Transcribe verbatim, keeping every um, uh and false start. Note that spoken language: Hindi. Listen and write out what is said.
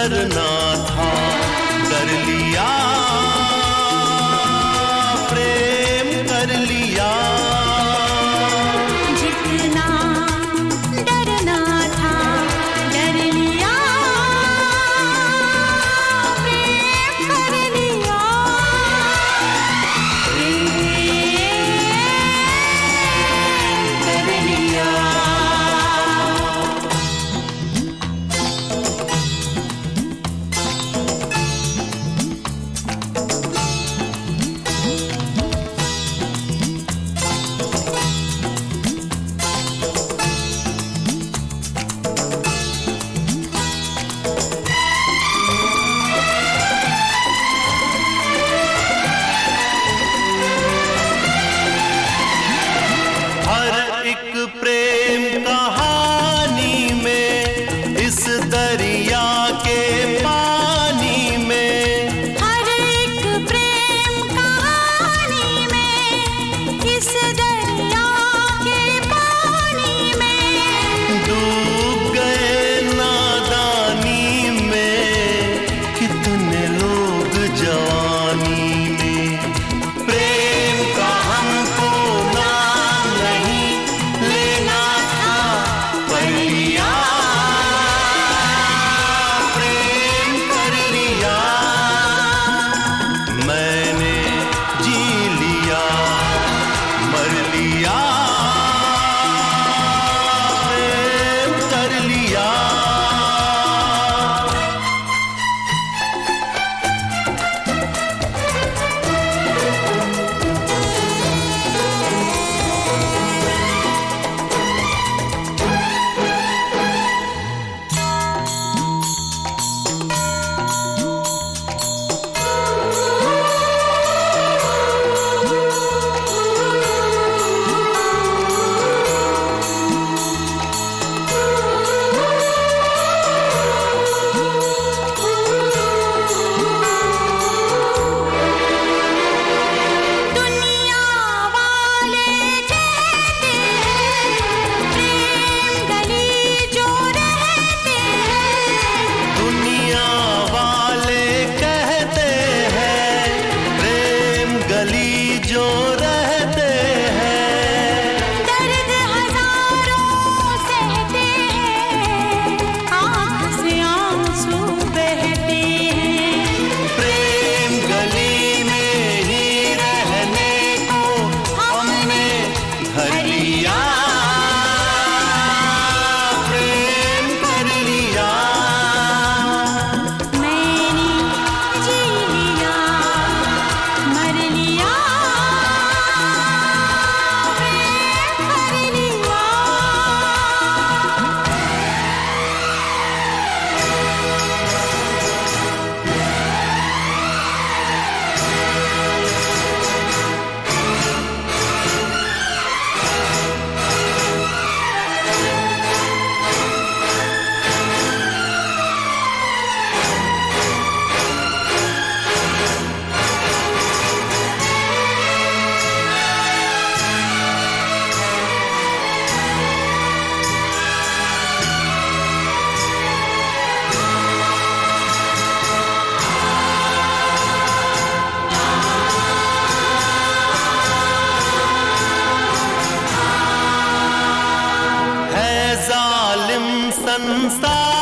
डरना था, डर लिया, प्रेम कर लिया। जितना डरना था, डर लिया, प्रेम कर लिया। प्रेम कर लिया। एक प्रेम कहानी में, इस दरिया के पानी में, हर एक प्रेम कहानी में, इस दरिया के पानी में, डूब गए नादानी में कितने लोग जवानी में। प्रेम का हमको नाम नहीं लेना था, पर लिया, प्रेम कर लिया। मैंने जी लिया, मर लिया, प्रेम कर लिया। दुनिया वाले कहते हैं, प्रेम गली जो रहते हैं। दुनिया वाले कहते हैं, प्रेम गली जो रहते हैं। दर्द हजारों सहते हैं, आँख से आंसू बहते हैं। प्रेम गली में ही रहने को हमने घर लिया, प्रेम कर लिया। मैंने जी लिया, मर लिया, प्रेम कर लिया। है जालिम संसार